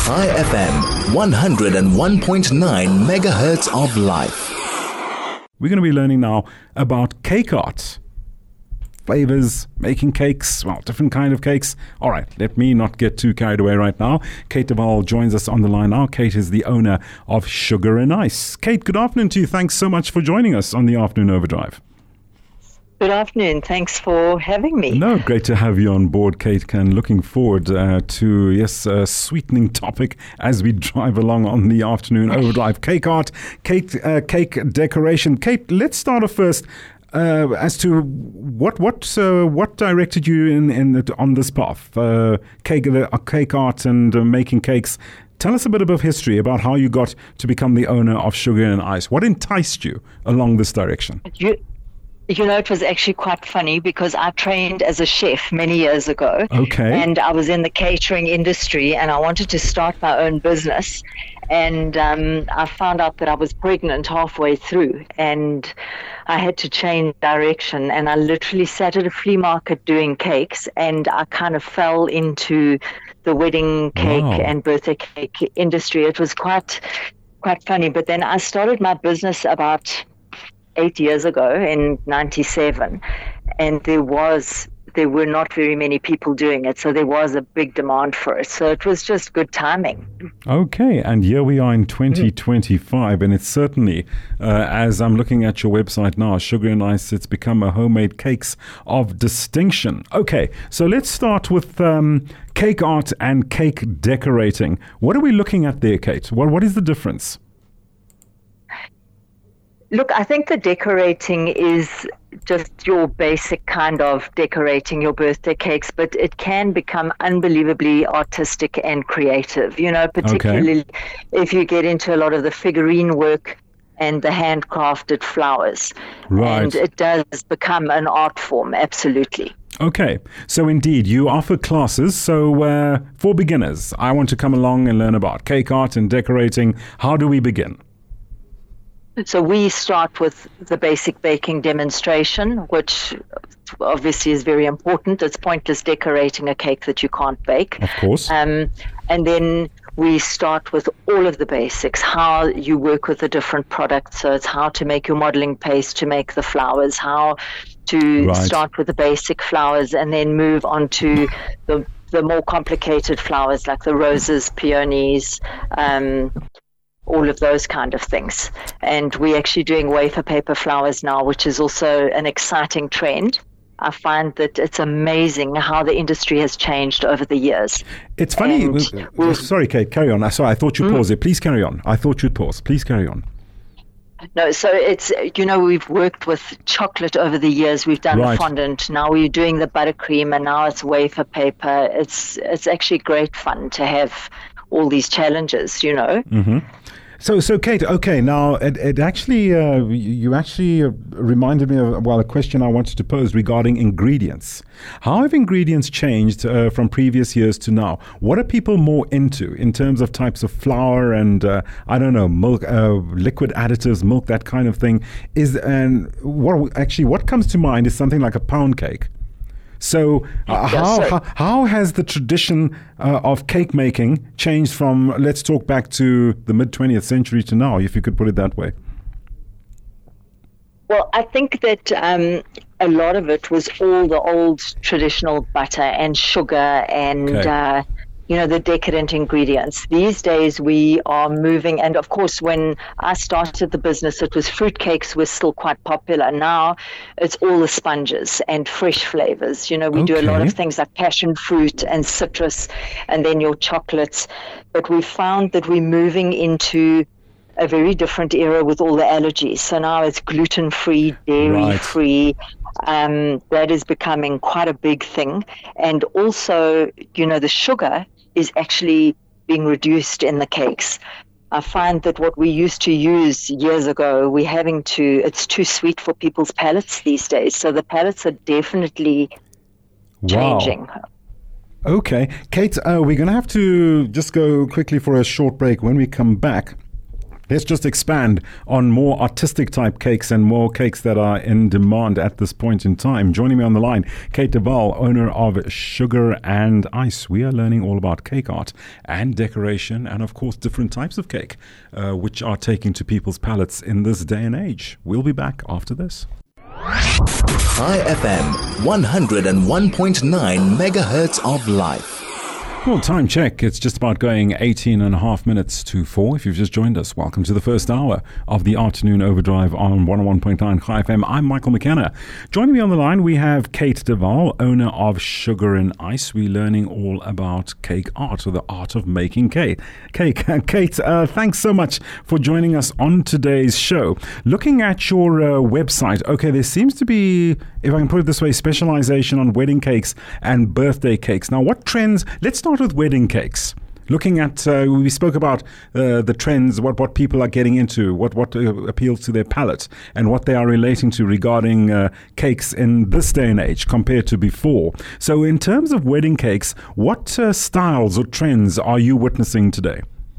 High FM, 101.9 megahertz of life. We're going to be learning now about cake art. Flavors, making cakes, well, different kind of cakes. All right, let me not get too carried away right now. Kate de Waal joins us on the line now. Kate is the owner of Sugar and Ice. Kate, good afternoon to you. Thanks so much for joining us on the Afternoon Overdrive. Good afternoon. Thanks for having me. No, great to have you on board, Kate. And looking forward to, a sweetening topic as we drive along on the Afternoon Overdrive. Cake art, cake decoration. Kate, let's start off first as to what directed you on this path, cake art and making cakes. Tell us a bit of history about how you got to become the owner of Sugar and Ice. What enticed you along this direction? You know, it was actually quite funny because I trained as a chef many years ago. Okay. And I was in the catering industry and I wanted to start my own business. And I found out that I was pregnant halfway through and I had to change direction. And I literally sat at a flea market doing cakes and I kind of fell into the wedding cake and birthday cake industry. It was quite funny. But then I started my business about 8 years ago in 97, and there were not very many people doing it, so there was a big demand for it. So it was just good timing. Okay, and here we are in 2025, and it's certainly, as I'm looking at your website now, Sugar and Ice, it's become a homemade cakes of distinction. Okay, so let's start with cake art and cake decorating. What are we looking at there, Kate? What is the difference? Look, I think the decorating is just your basic kind of decorating your birthday cakes, but it can become unbelievably artistic and creative, particularly if you get into a lot of the figurine work and the handcrafted flowers. Right. And it does become an art form, absolutely. Okay, so indeed, you offer classes. So for beginners, I want to come along and learn about cake art and decorating. How do we begin? So we start with the basic baking demonstration, which obviously is very important. It's pointless decorating a cake that you can't bake. Of course. And then we start with all of the basics, how you work with the different products. So it's how to make your modeling paste to make the flowers, how to start with the basic flowers and then move on to the more complicated flowers like the roses, peonies, all of those kind of things. And we're actually doing wafer paper flowers now, which is also an exciting trend. I find that it's amazing how the industry has changed over the years. It's funny. Sorry, Kate, carry on. Sorry, I thought you'd pause there. Please carry on. I thought you'd pause. Please carry on. No, so it's, we've worked with chocolate over the years. We've done fondant. Now we're doing the buttercream and now it's wafer paper. It's actually great fun to have all these challenges, Mm-hmm. So Kate, okay, now it actually, you actually reminded me of, a question I wanted to pose regarding ingredients. How have ingredients changed from previous years to now? What are people more into in terms of types of flour and, milk, liquid additives, milk, that kind of thing? What comes to mind is something like a pound cake. So how has the tradition of cake making changed from, let's talk back to the mid-20th century to now, if you could put it that way? Well, I think that a lot of it was all the old traditional butter and sugar and the decadent ingredients. These days we are moving, and of course when I started the business it was fruitcakes were still quite popular. Now it's all the sponges and fresh flavors. We do a lot of things like passion fruit and citrus and then your chocolates. But we found that we're moving into a very different era with all the allergies. So now it's gluten-free, dairy-free. That is becoming quite a big thing. And also, the sugar is actually being reduced in the cakes. I find that what we used to use years ago, it's too sweet for people's palates these days. So the palates are definitely changing. Okay. Kate, we're going to have to just go quickly for a short break. When we come back, let's just expand on more artistic type cakes and more cakes that are in demand at this point in time. Joining me on the line, Kate de Waal, owner of Sugar and Ice. We are learning all about cake art and decoration and, of course, different types of cake, which are taking to people's palates in this day and age. We'll be back after this. High FM, 101.9 megahertz of life. Well, time check. It's just about going 18 and a half minutes to 4. If you've just joined us, welcome to the first hour of the Afternoon Overdrive on 101.9 High FM. I'm Michael McKenna. Joining me on the line, we have Kate de Waal, owner of Sugar and Ice. We're learning all about cake art, or the art of making cake. Kate, thanks so much for joining us on today's show. Looking at your website, okay, there seems to be, if I can put it this way, specialization on wedding cakes and birthday cakes. Now, what trends? Let's start with wedding cakes. Looking at, we spoke about the trends, what people are getting into, what appeals to their palate, and what they are relating to regarding cakes in this day and age compared to before. So in terms of wedding cakes, what styles or trends are you witnessing today?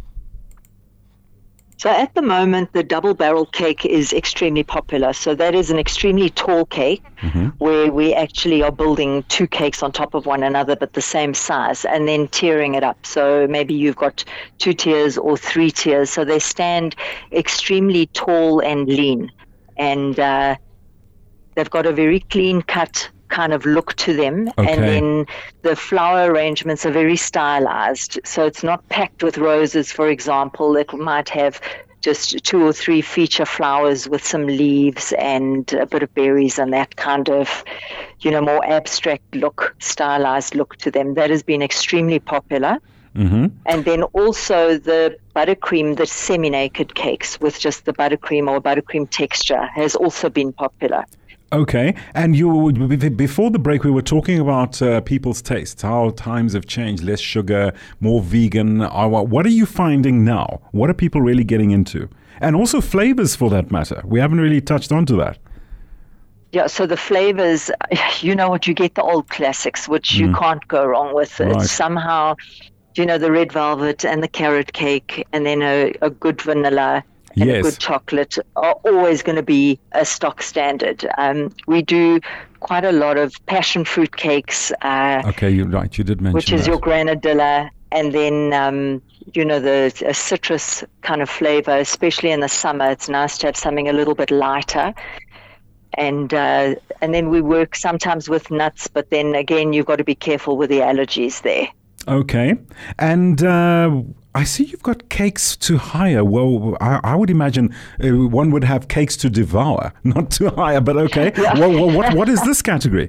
So at the moment, the double barrel cake is extremely popular. So that is an extremely tall cake where we actually are building two cakes on top of one another, but the same size, and then tiering it up. So maybe you've got 2 tiers or 3 tiers. So they stand extremely tall and lean. And they've got a very clean cut kind of look to them. Okay. And then the flower arrangements are very stylized. So it's not packed with roses, for example. It might have just 2 or 3 feature flowers with some leaves and a bit of berries and that kind of, more abstract look, stylized look to them. That has been extremely popular. And then also the buttercream, the semi-naked cakes with just the buttercream or buttercream texture has also been popular. Okay, and before the break, we were talking about people's tastes, how times have changed, less sugar, more vegan. What are you finding now? What are people really getting into? And also flavors, for that matter. We haven't really touched onto that. Yeah, so the flavors, you get the old classics, which you can't go wrong with. Right. It's somehow, the red velvet and the carrot cake, and then a good vanilla. And a good chocolate are always going to be a stock standard. We do quite a lot of passion fruit cakes. Okay, you're right. You did mention which is that. your granadilla, and then the citrus kind of flavor, especially in the summer. It's nice to have something a little bit lighter. And then we work sometimes with nuts, but then again you've got to be careful with the allergies there. Okay, and I see you've got cakes to hire. Well, I would imagine one would have cakes to devour, not to hire, but okay. Yeah. Well, what is this category?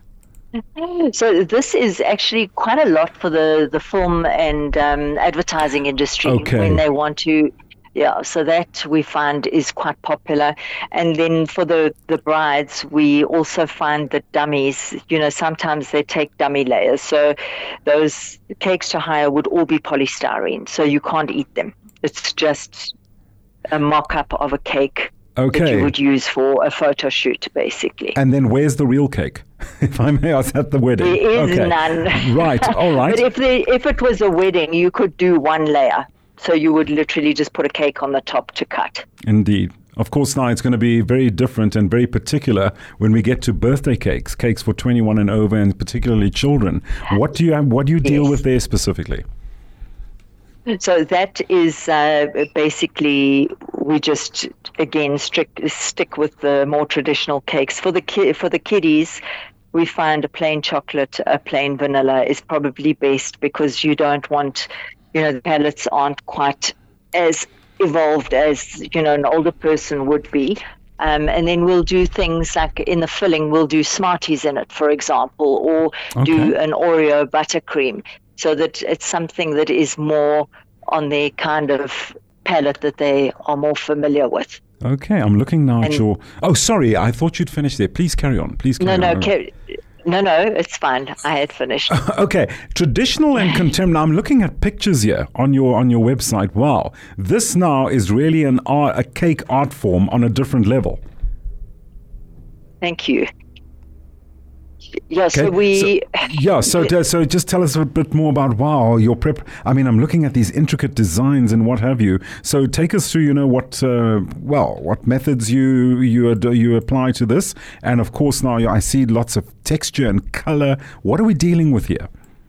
So this is actually quite a lot for the film and advertising industry when they want to. Yeah, so that we find is quite popular. And then for the brides, we also find that dummies, sometimes they take dummy layers. So those cakes to hire would all be polystyrene, so you can't eat them. It's just a mock-up of a cake that you would use for a photo shoot, basically. And then where's the real cake, if I may ask, at the wedding? There is none. Right, all right. But if it was a wedding, you could do one layer. So you would literally just put a cake on the top to cut. Indeed. Of course, now it's going to be very different and very particular when we get to birthday cakes for 21 and over, and particularly children. What do you deal with there specifically? So that is basically, we just again stick with the more traditional cakes for the kiddies. We find a plain chocolate, a plain vanilla is probably best, because you don't want, the palates aren't quite as evolved as, an older person would be. And then we'll do things like in the filling, we'll do Smarties in it, for example, or do an Oreo buttercream, so that it's something that is more on their kind of palate that they are more familiar with. Okay, I'm looking now at your... Oh, sorry, I thought you'd finished there. Please carry on. No, it's fine. I had finished. Okay, traditional and contemporary. Now I'm looking at pictures here on your website. Wow, this now is really a cake art form on a different level. Thank you. Yeah, so So just tell us a bit more about, your prep. I mean, I'm looking at these intricate designs and what have you. So take us through, what methods you apply to this. And of course, now I see lots of texture and color. What are we dealing with here?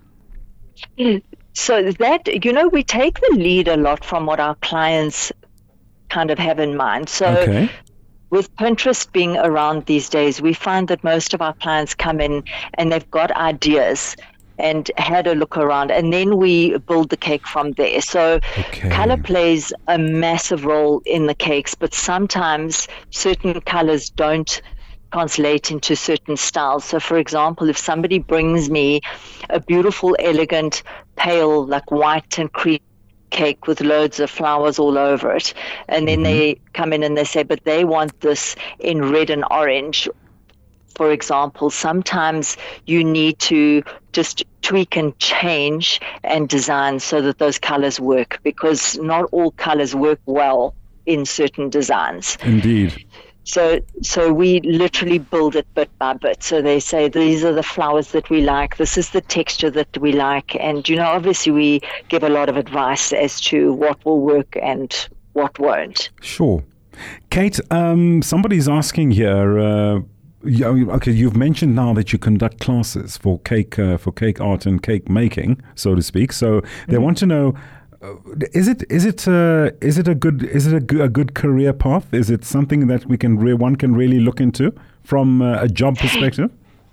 So that, we take the lead a lot from what our clients kind of have in mind. So with Pinterest being around these days, we find that most of our clients come in and they've got ideas and had a look around, and then we build the cake from there. So color plays a massive role in the cakes, but sometimes certain colors don't translate into certain styles. So for example, if somebody brings me a beautiful, elegant, pale, like white and cream cake with loads of flowers all over it, and then they come in and they say, but they want this in red and orange, for example, sometimes you need to just tweak and change and design so that those colors work, because not all colors work well in certain designs. Indeed. So we literally build it bit by bit. So they say, these are the flowers that we like. This is the texture that we like. And, obviously we give a lot of advice as to what will work and what won't. Sure. Kate, somebody's asking here, you've mentioned now that you conduct classes for cake art and cake making, so to speak. So they want to know, is it a good career path? Is it something that one can really look into from a job perspective?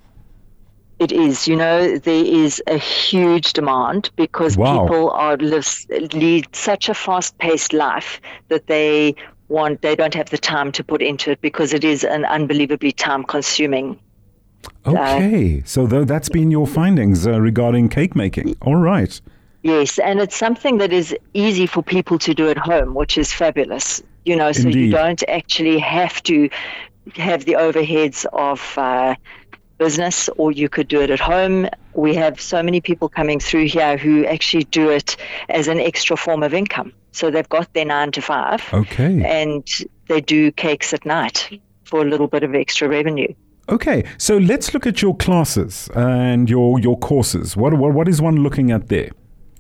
It is. There is a huge demand because people lead such a fast-paced life that they don't have the time to put into it, because it is an unbelievably time-consuming. Okay, so that's been your findings regarding cake making. All right. Yes, and it's something that is easy for people to do at home, which is fabulous. So Indeed. You don't actually have to have the overheads of business, or you could do it at home. We have so many people coming through here who actually do it as an extra form of income. So they've got their 9 to 5, and they do cakes at night for a little bit of extra revenue. Okay, so let's look at your classes and your courses. What is one looking at there?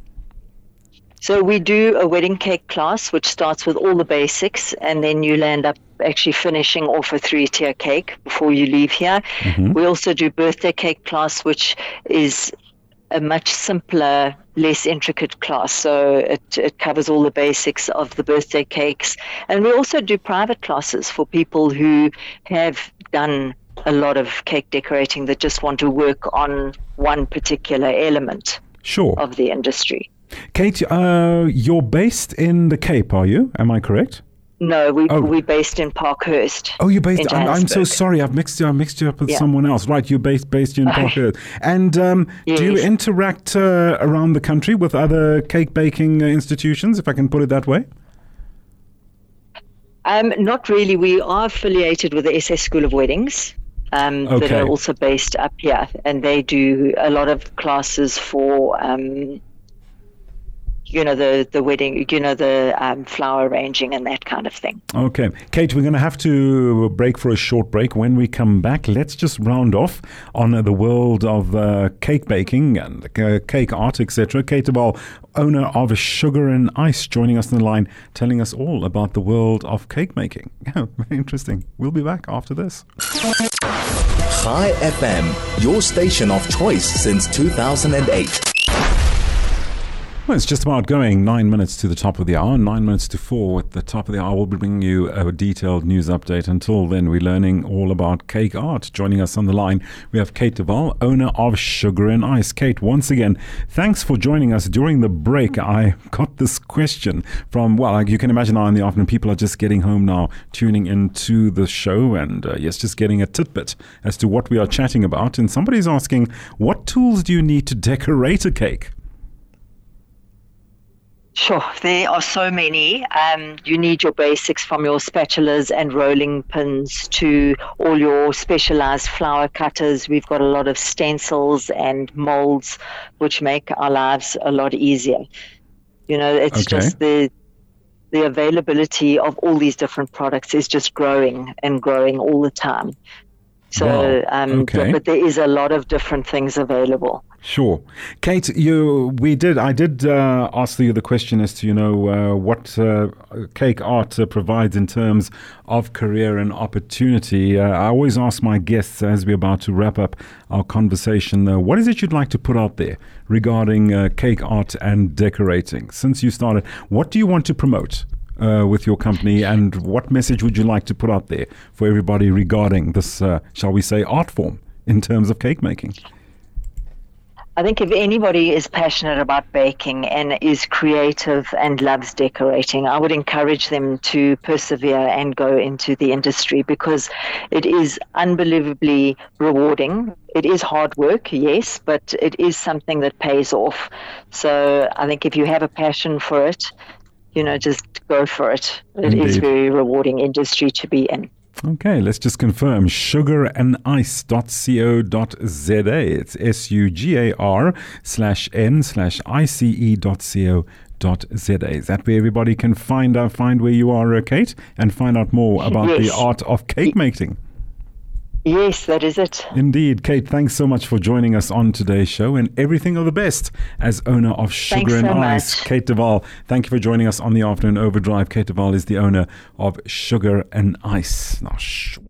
So we do a wedding cake class, which starts with all the basics, and then you land up actually finishing off a 3-tier cake before you leave here. We also do birthday cake class, which is a much simpler, less intricate class. So it covers all the basics of the birthday cakes. And we also do private classes for people who have done a lot of cake decorating that just want to work on one particular element of the industry. Kate, you're based in the Cape, are you? Am I correct? No, we're based in Parkhurst. Oh, you're based. I'm so sorry. I've mixed you up with someone else. Right, you're based in Parkhurst. And yes. Do you interact around the country with other cake baking institutions, if I can put it that way? Not really. We are affiliated with the SS School of Weddings. That are also based up here, and they do a lot of classes for the wedding, the flower arranging and that kind of thing. Okay. Kate, we're going to have to break for a short break. When we come back, let's just round off on the world of cake baking and cake art, etc. Kate de Waal, owner of Sugar and Ice, joining us on the line, telling us all about the world of cake making. Yeah, very interesting. We'll be back after this. Chai FM, your station of choice since 2008. Well, it's just about going 9 minutes to the top of the hour, 9 minutes to 4 at the top of the hour. We'll be bringing you a detailed news update. Until then, we're learning all about cake art. Joining us on the line, we have Kate de Waal, owner of Sugar and Ice. Kate, once again, thanks for joining us. During the break, I got this question from, you can imagine now in the afternoon, people are just getting home now, tuning into the show and, just getting a tidbit as to what we are chatting about. And somebody's asking, what tools do you need to decorate a cake? Sure, there are so many. You need your basics, from your spatulas and rolling pins to all your specialized flower cutters. We've got a lot of stencils and molds, which make our lives a lot easier. It's just the availability of all these different products is just growing and growing all the time. So, okay. but there is a lot of different things available. Sure. Kate, I did ask you the question as to, what Cake Art provides in terms of career and opportunity. I always ask my guests as we're about to wrap up our conversation, what is it you'd like to put out there regarding cake art and decorating? Since you started, what do you want to promote with your company, and what message would you like to put out there for everybody regarding this, shall we say, art form in terms of cake making? I think if anybody is passionate about baking and is creative and loves decorating, I would encourage them to persevere and go into the industry, because it is unbelievably rewarding. It is hard work, yes, but it is something that pays off. So I think if you have a passion for it, just go for it. It is a very rewarding industry to be in. Okay, let's just confirm. Sugaranice.co.za. It's sugar/n/ice.co.za. Is that where everybody can find where you are, Kate, and find out more about the art of cake making? Yes, that is it. Indeed. Kate, thanks so much for joining us on today's show, and everything of the best as owner of Sugar and Ice. Kate de Waal, thank you for joining us on the Afternoon Overdrive. Kate de Waal is the owner of Sugar and Ice.